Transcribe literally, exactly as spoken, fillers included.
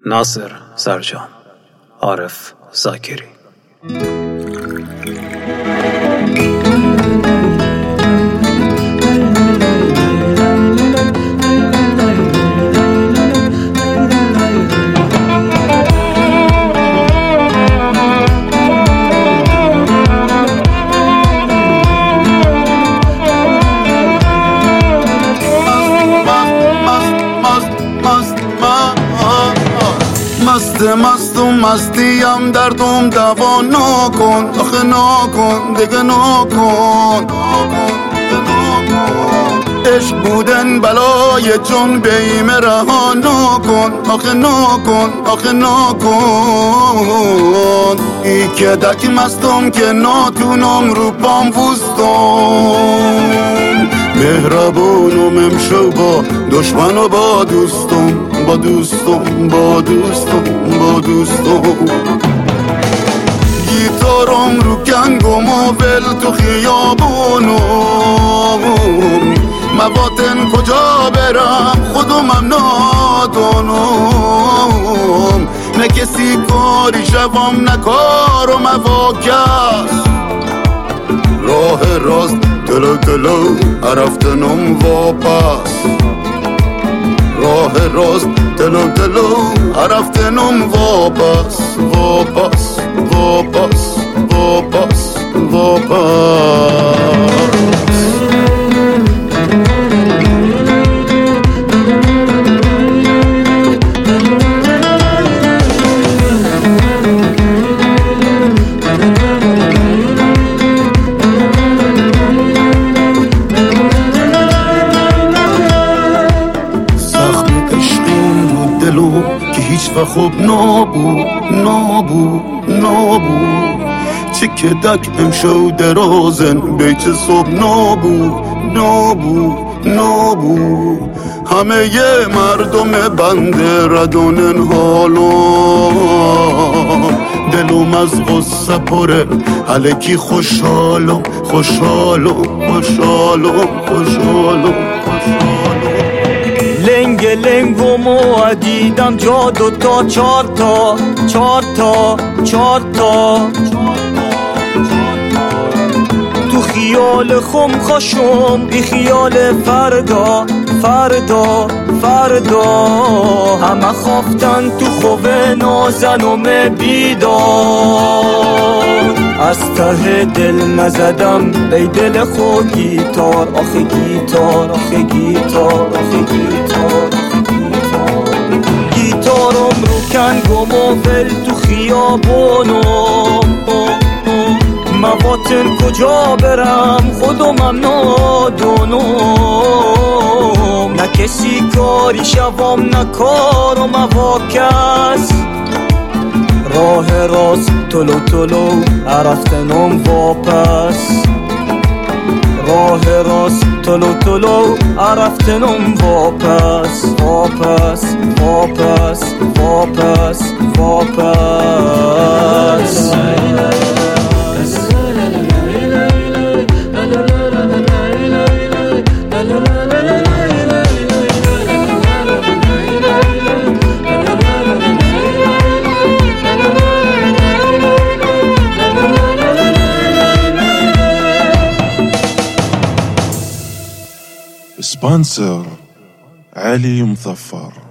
ناصر سرجان، عارف زاکری. مست مست و مستیم دردم دوا نکن، آخه نکن دیگه نکن. عشق بودن بلای جون بیم رها نکن، آخه نکن آخه نکن. ای که دک مستم که ناتونم رو پام وستم، مهربونم امشو با دشمن و با دوستم، با دوستم با دوستم با دوستم. گیتارم رو کنگم و ول تو خیابونم، مواتن کجا برم خودمم نادانم. نه کسی کاری شوام نه کارم واکس، راه راست تلو تلو عرفتنم واپس. راه راست تلو تلو عرفتنم واپس واپس واپس واپس واپس. که هیچ و خوب نابود نابود نابود. چه که دک امشو درازن بیچ صبح نابود نابود نابود. همه یه مردم بنده ردونن حالم، دلوم از غصه پره الکی خوشحالم خوشحالم خوشحالم خوشحالم خوشحالم. لنگ لنگ و مو دیدم جا دو تا چار تا چار تا چار تا. تو خیال خم خوشم بی خیال فردا فردا فردا. همه خوافتن تو خوبه نازنم بیدار، از ته دل نزدم بی دل خود گیتار. آخه گیتار آخه گیتار آخه گیتار گیتارم رو کنگم و ول تو خیابونم، مواتن کجا برم خودمم نادانم. نه کسی کاری شوام نه کارم واکس، راه راست تلو تلو عرفتنم واپس. راه راست تلو تلو عرفتنم واپس واپس واپس واپس واپس. سبونسر علي مظفر.